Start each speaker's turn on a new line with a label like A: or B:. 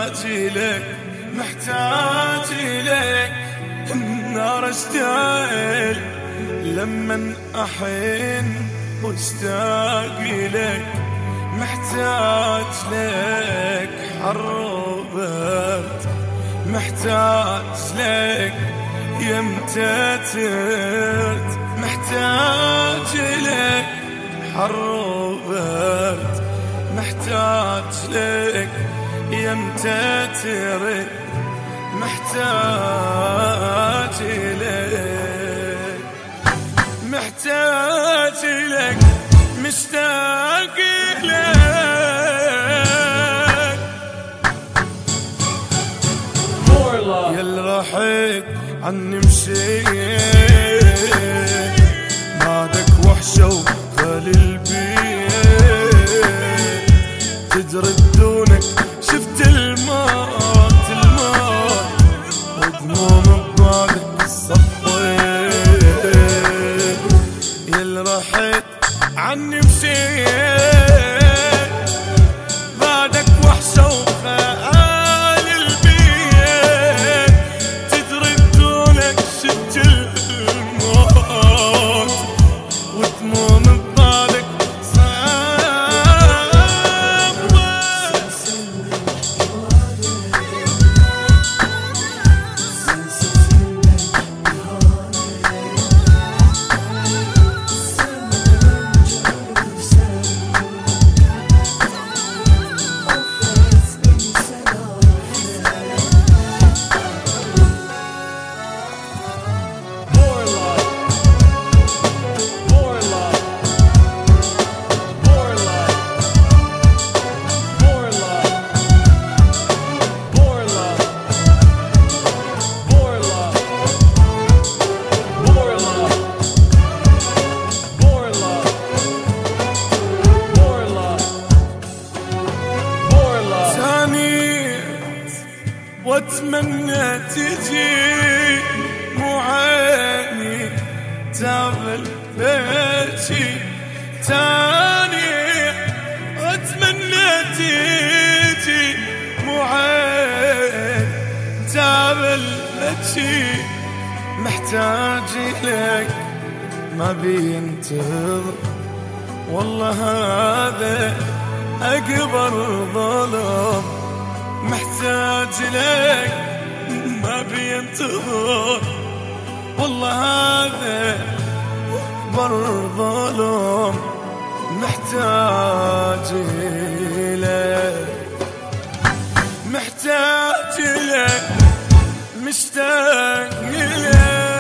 A: محتاج لك محتاج لك. النار اشتعل لمن أحن واشتاق لك، محتاج لك حر وبرد، محتاج لك يمتى ترد، محتاج لك حر وبرد، محتاج لك يمتى ترد، محتاج لك محتاج لك مشتاق لك. يل رحيت عني مشيت، بعدك وحشة وخالي البيت، تدري بدونك شفت الموت الموت، ودموم ببعدك صفيت. يل رحيت عني مشيت، بعدك وحشة وخالي البيت، تدري بدونك شفت الموت، ودموم ببعدك واتمنى تجي، مو عيني تعمل بيتي تاني، واتمنى تجي، مو عيني تعمل بيتي، محتاج لك ما بينتظر، والله هذا أكبر ظلم، محتاج لك ما بينتظر، والله هذا أكبر ظلم، محتاج لك محتاج لك مشتاق لك.